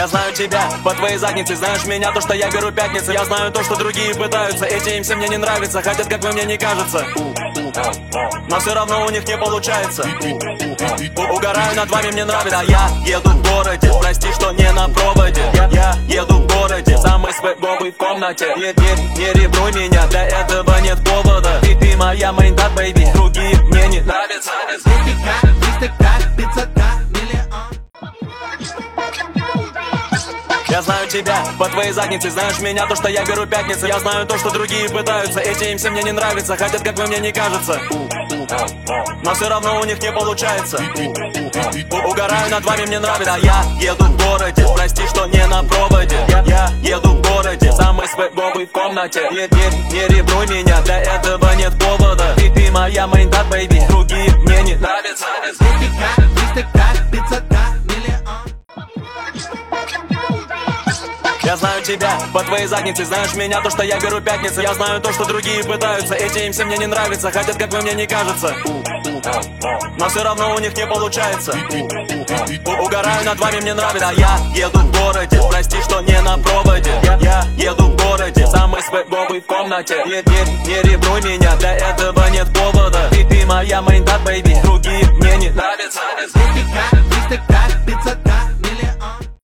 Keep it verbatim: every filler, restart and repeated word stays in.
Я знаю тебя по твоей заднице, знаешь меня, то, что я беру пятницы. Я знаю то, что другие пытаются, эти им все мне не нравятся. Хотят, как вы, мне не кажется, но все равно у них не получается. Угораю над вами, мне нравится. А я еду в городе, прости, что не на проводе. Я, я еду в городе, самый свеговый в комнате. Не, не, не ревнуй меня, для этого нет повода. Ты, ты моя мейнтат, бэйби, другие мне не нравятся. Я знаю тебя по твоей заднице, знаешь меня, то, что я беру пятницы. Я знаю то, что другие пытаются, эти им все мне не нравятся. Хотят, как вы, мне не кажется, но все равно у них не получается. Угораю над вами, мне нравится. А я еду в городе, прости, что не на проводе. Я, я еду в городе, самый свеговый в комнате. Не, не, не ревнуй меня, для этого нет повода. Ты, ты моя мейнтат, бэйби, другие мне не нравятся. Я знаю тебя по твоей заднице, знаешь меня, то, что я беру пятницы. Я знаю то, что другие пытаются, эти им все мне не нравятся. Хотят, как вы, мне не кажется, но все равно у них не получается. Угораю над вами, мне нравится. А я еду в городе, прости, что не на проводе. Я, я еду в городе, самый свеговый в комнате. Не, не, не ревнуй меня, для этого нет повода. Ты, ты моя мейнтат, бэйби, другие мне не нравятся.